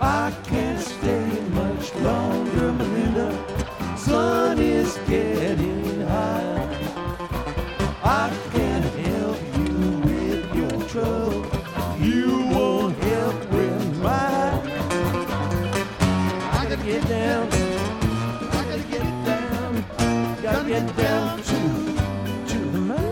I can't stay much longer, Melinda. Sun is getting high. I can't help you with your trouble. You won't help with mine. I gotta get down. I gotta get down. Gotta get down to the mine.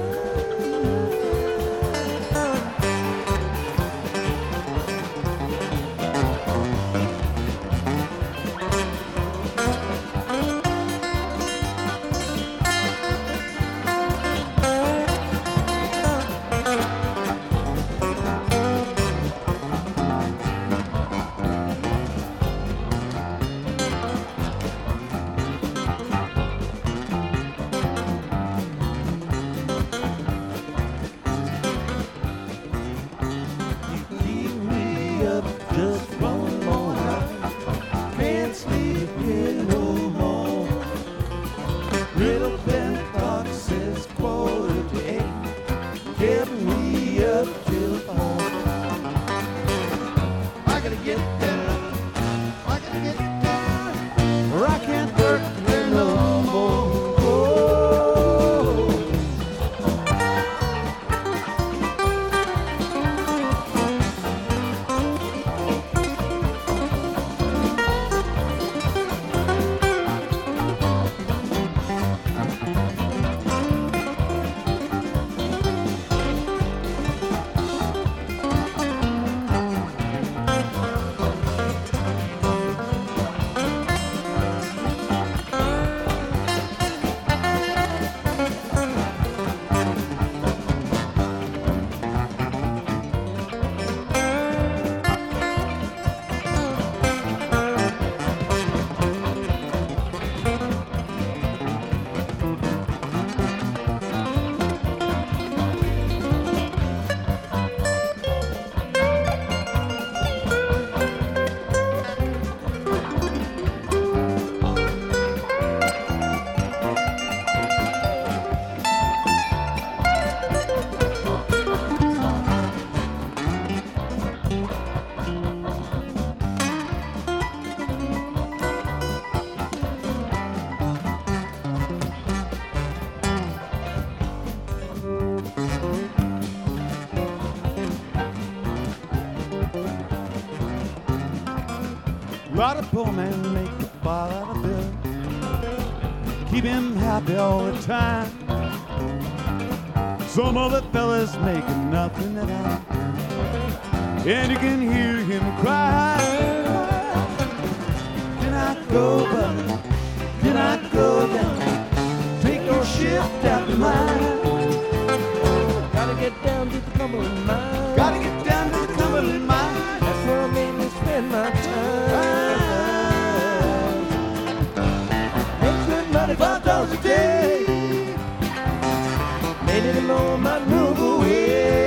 Just one more night, can't sleep here no more. Little bell clock says 7:45, kept me up till 4. I gotta get down, I gotta get down, or I can't work here no more. Lot of poor man make a fall out of bill, keep him happy all the time. Some other fellas making nothing at all, and you can hear him cry. Can I go, buddy? Can I go down? Take your shift after mine. Gotta get down to the Cumberland mine. Gotta get down to the Cumberland mine. That's where I mainly spend my time. $95 a day, made it alone, might move away.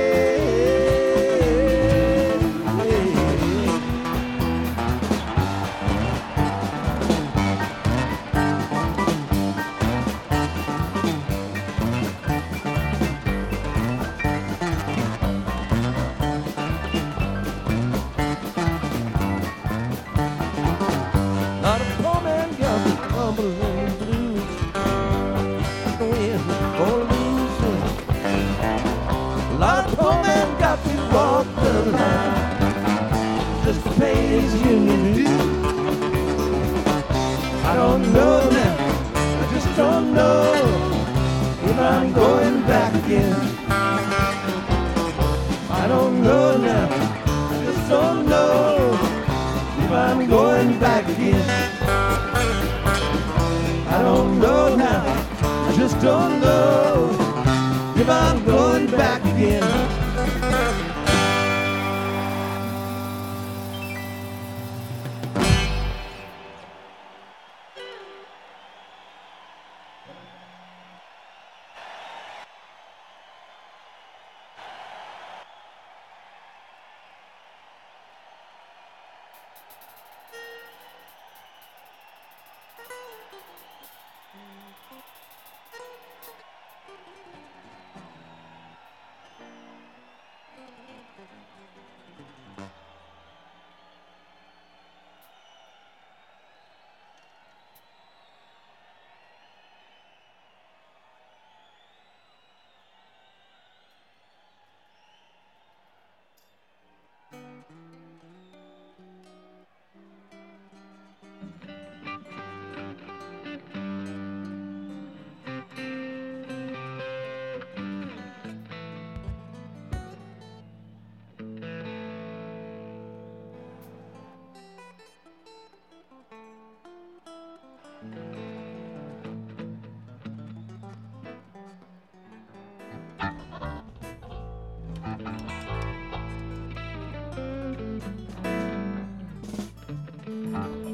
Not a poor man got the Cumberland blues. A lot of poor men got to walk the line just to pay his union due. I don't know now, I just don't know if I'm going back again. I don't know now, I just don't know if I'm going back again. I don't know now, I just don't know if I'm going back again. you.